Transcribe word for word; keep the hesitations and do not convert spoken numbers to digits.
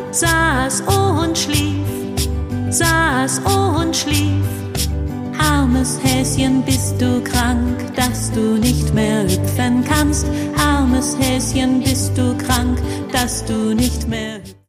saß und schlief, saß und schlief. Armes Häschen, bist du krank, dass du nicht mehr hüpfen kannst? Armes Häschen, bist du krank, dass du nicht mehr hüpfen kannst?